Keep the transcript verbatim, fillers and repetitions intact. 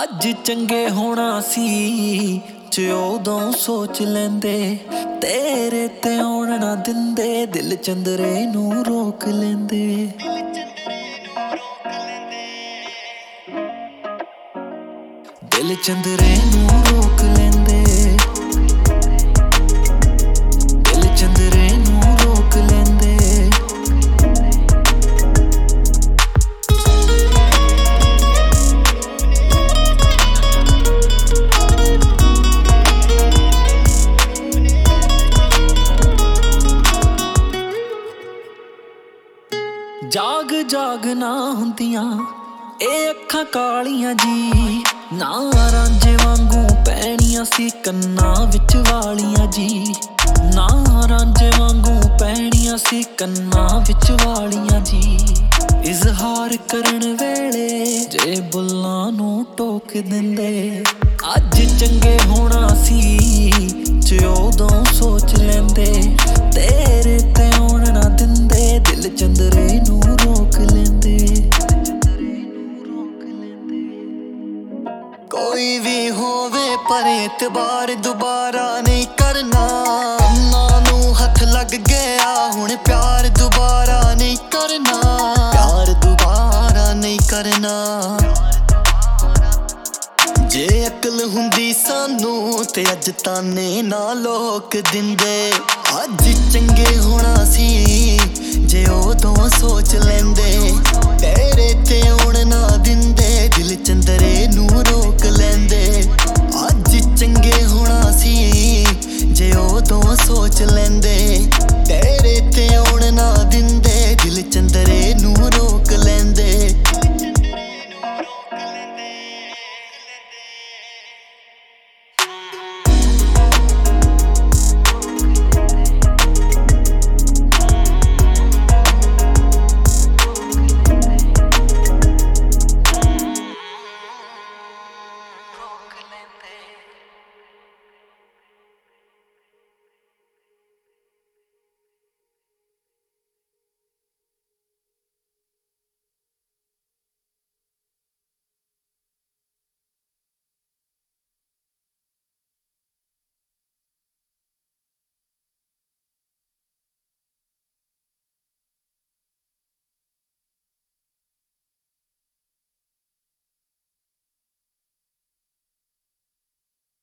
ਅੱਜ ਚੰਗੇ ਹੋਣਾ ਸੀ ਜੇ ਉਦੋਂ ਸੋਚ ਲੈਂਦੇ। ਤੇਰੇ ਤੇ ਆਉਣ ਨਾ ਦਿੰਦੇ, ਦਿਲ ਚੰਦਰੇ ਨੂੰ ਰੋਕ ਲੈਂਦੇ। ਦਿਲ ਚੰਦਰੇ ਨੂੰ ਰੋਕ ਲੈਂਦੇ। ਦਿਲ ਚੰਦਰੇ ਨੂੰ ਰੋਕ ਲੈਂਦੇ। ਜਾਗ ਜਾਗ ਨਾ ਹੁੰਦੀਆਂ ਇਹ ਅੱਖਾਂ ਕਾਲੀਆਂ ਜੀ, ਨਾ ਰਾਂਝੇ ਵਾਂਗੂ ਪੈਣੀਆਂ ਸੀ ਕੰਨਾਂ ਵਿੱਚ ਵਾਲੀਆਂ ਜੀ। ਨਾ ਰਾਂਝੇ ਵਾਂਗੂ ਪੈਣੀਆਂ ਸੀ ਕੰਨਾਂ ਵਿੱਚ ਵਾਲੀਆਂ ਜੀ। ਇਜ਼ਹਾਰ ਕਰਨ ਵੇਲੇ ਜੇ ਬੁੱਲਾਂ ਨੂੰ ਟੋਕ ਦਿੰਦੇ। ਅੱਜ ਚੰਗੇ ਹੋਣਾ ਸੀ ਜੇ ਉਦੋਂ ਸੋਚ ਲੈਂਦੇ। ਤੇਰੇ ਤੇ ਆਉਣ ਨਾ ਦਿੰਦੇ, ਦਿਲ ਚੰਦਰੇ ਨੂੰ ਰੋਕ ਲੈਂਦੇ। ਕੋਈ ਵੀ ਹੋਵੇ ਪਰ ਇਤਬਾਰ ਦੁਬਾਰਾ ਨਹੀਂ ਕਰਨਾ। ਕੰਨਾਂ ਨੂੰ ਹੱਥ ਲੱਗ ਗਿਆ ਹੁਣ ਪਿਆਰ ਦੁਬਾਰਾ ਨਹੀਂ ਕਰਨਾ। ਪਿਆਰ ਦੁਬਾਰਾ ਨਹੀਂ ਕਰਨਾ। ਜੇ ਅਕਲ ਹੁੰਦੀ ਸਾਨੂੰ ਤੇ ਅੱਜ ਤਾਨੇ ਨਾ ਲੋਕ ਦਿੰਦੇ। ਅੱਜ ਚੰਗੇ ਹੋਣਾ ਸੀ ਜੇ ਉਦੋਂ ਸੋਚ ਲੈਂਦੇ। ਤੇਰੇ ਤੇ ਆਉਣ ਨਾ ਦਿੰਦੇ, ਦਿਲ ਚੰਦਰੇ ਨੂੰ ਰੋਕ ਲੈਂਦੇ। ਅੱਜ ਚੰਗੇ ਹੋਣਾ ਸੀ ਜੇ ਉਦੋਂ ਸੋਚ ਲੈਂਦੇ।